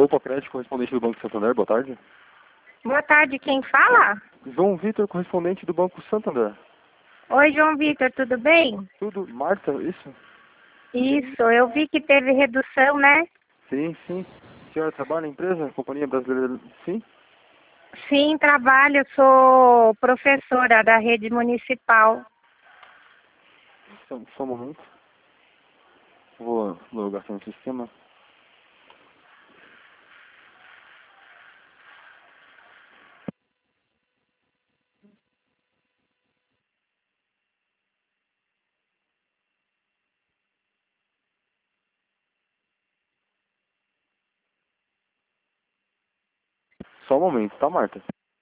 Alô, Paprético, correspondente do Banco Santander, boa tarde. Boa tarde, quem fala? João Vitor, correspondente do Banco Santander. Oi, João Vitor, tudo bem? Tudo, Marta, isso? Isso, eu vi que teve redução, né? Sim, sim. A senhora trabalha na empresa, Companhia Brasileira? Sim? Sim, trabalho, sou professora da rede municipal. Só um momento. Vou logar aqui no sistema. Só um momento, tá, Marta?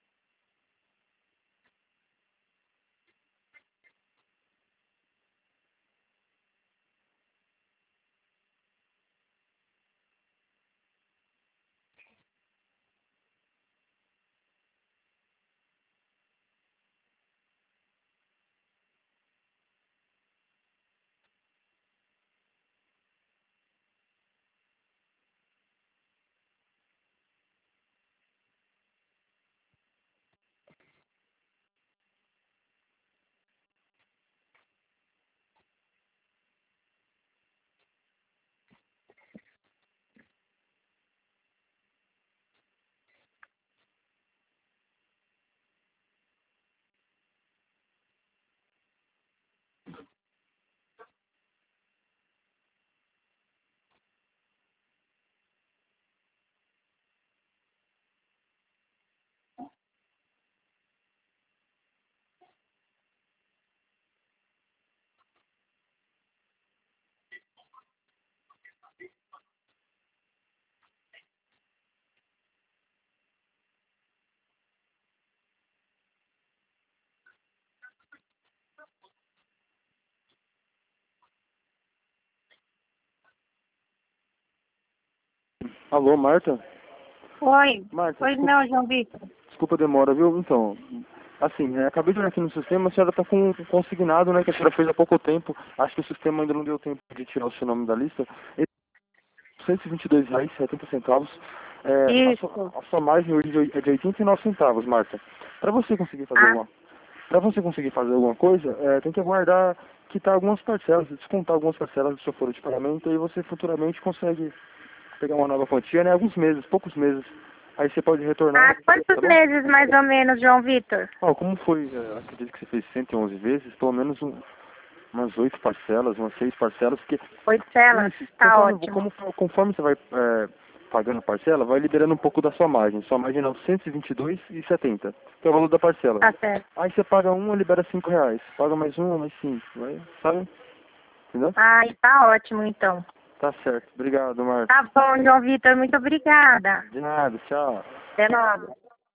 Alô, Marta? Oi, Marta, pois não, João Vitor. desculpa a demora, viu? Então, assim, acabei de olhar aqui no sistema, a senhora está com consignado, né, que a senhora fez há pouco tempo. Acho que o sistema ainda não deu tempo de tirar o seu nome da lista. R$ 122,70. Isso. A sua margem hoje é de 89 centavos, Marta. Para você conseguir fazer Ah, alguma coisa, tem que aguardar quitar algumas parcelas, descontar algumas parcelas do seu foro de pagamento, e você futuramente consegue pegar uma nova quantia, né? Alguns meses, poucos meses. Aí você pode retornar, quantos tá bom? meses mais ou menos, João Vitor? Ó, como foi, acredito que você fez 111 vezes, pelo menos umas 8 parcelas, umas 6 parcelas, porque 8 celas? isso, Tá ótimo. conforme você vai pagando a parcela, vai liberando um pouco da sua margem. Sua margem é 122,70, que é o valor da parcela. Tá certo. Aí você paga uma, libera R$ 5. Paga mais uma, mais 5, vai, sabe? Entendeu? Ai, tá ótimo então. Tá certo. Obrigado, Marta. Tá bom, João Vitor, muito obrigada. De nada, tchau. Até logo.